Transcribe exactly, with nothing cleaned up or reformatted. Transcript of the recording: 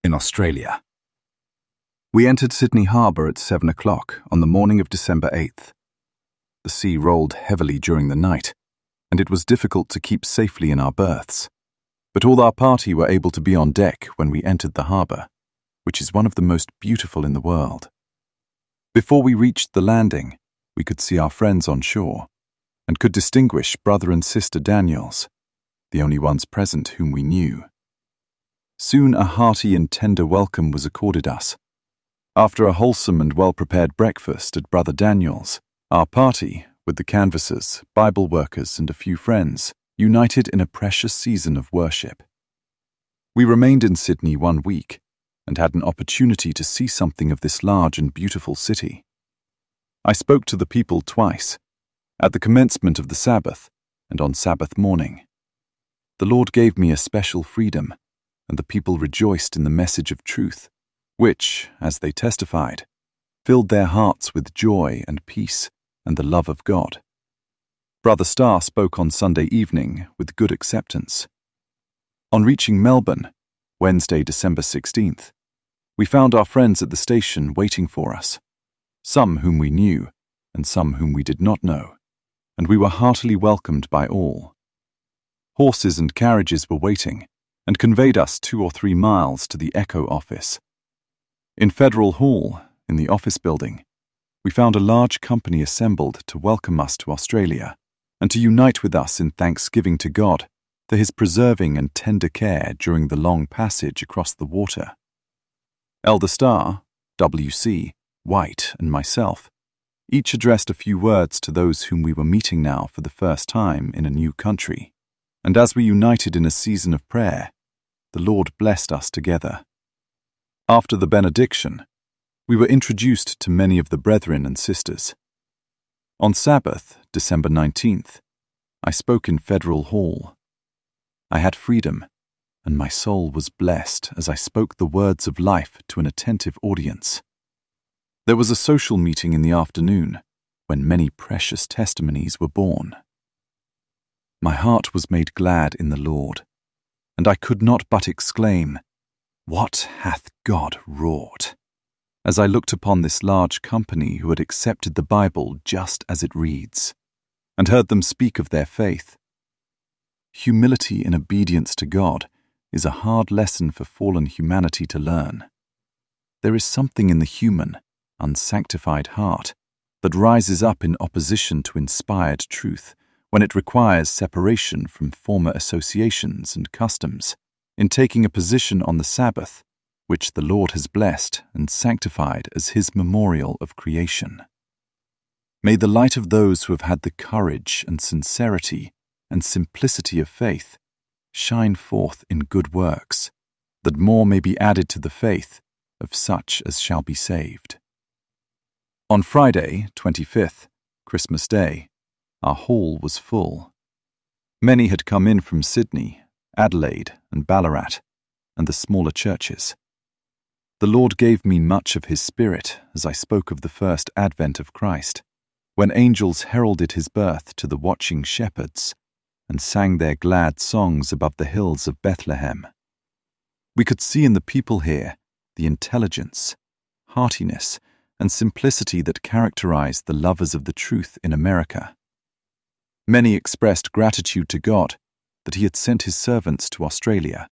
in Australia. We entered Sydney Harbour at seven o'clock on the morning of December eighth. The sea rolled heavily during the night, and it was difficult to keep safely in our berths. But all our party were able to be on deck when we entered the harbour, which is one of the most beautiful in the world. Before we reached the landing, we could see our friends on shore, and could distinguish brother and sister Daniels, the only ones present whom we knew. Soon a hearty and tender welcome was accorded us. After a wholesome and well-prepared breakfast at brother Daniels, our party, with the canvassers, Bible workers, and a few friends, united in a precious season of worship. We remained in Sydney one week and had an opportunity to see something of this large and beautiful city. I spoke to the people twice, at the commencement of the Sabbath and on Sabbath morning. The Lord gave me a special freedom, and the people rejoiced in the message of truth, which, as they testified, filled their hearts with joy and peace and the love of God. Brother Starr spoke on Sunday evening with good acceptance. On reaching Melbourne, Wednesday, December sixteenth, we found our friends at the station waiting for us, some whom we knew and some whom we did not know, and we were heartily welcomed by all. Horses and carriages were waiting and conveyed us two or three miles to the Echo office. In Federal Hall, in the office building, we found a large company assembled to welcome us to Australia and to unite with us in thanksgiving to God for his preserving and tender care during the long passage across the water. Elder Starr, W C, White, and myself each addressed a few words to those whom we were meeting now for the first time in a new country, and as we united in a season of prayer, the Lord blessed us together. After the benediction, we were introduced to many of the brethren and sisters. On Sabbath, December nineteenth, I spoke in Federal Hall. I had freedom, and my soul was blessed as I spoke the words of life to an attentive audience. There was a social meeting in the afternoon, when many precious testimonies were born. My heart was made glad in the Lord, and I could not but exclaim, "What hath God wrought?" as I looked upon this large company who had accepted the Bible just as it reads, and heard them speak of their faith. Humility in obedience to God is a hard lesson for fallen humanity to learn. There is something in the human, unsanctified heart that rises up in opposition to inspired truth when it requires separation from former associations and customs, in taking a position on the Sabbath, which the Lord has blessed and sanctified as his memorial of creation. May the light of those who have had the courage and sincerity and simplicity of faith shine forth in good works, that more may be added to the faith of such as shall be saved. On Friday, twenty-fifth, Christmas Day, our hall was full. Many had come in from Sydney, Adelaide, and Ballarat, and the smaller churches. The Lord gave me much of his Spirit as I spoke of the first advent of Christ, when angels heralded his birth to the watching shepherds and sang their glad songs above the hills of Bethlehem. We could see in the people here the intelligence, heartiness, and simplicity that characterized the lovers of the truth in America. Many expressed gratitude to God that he had sent his servants to Australia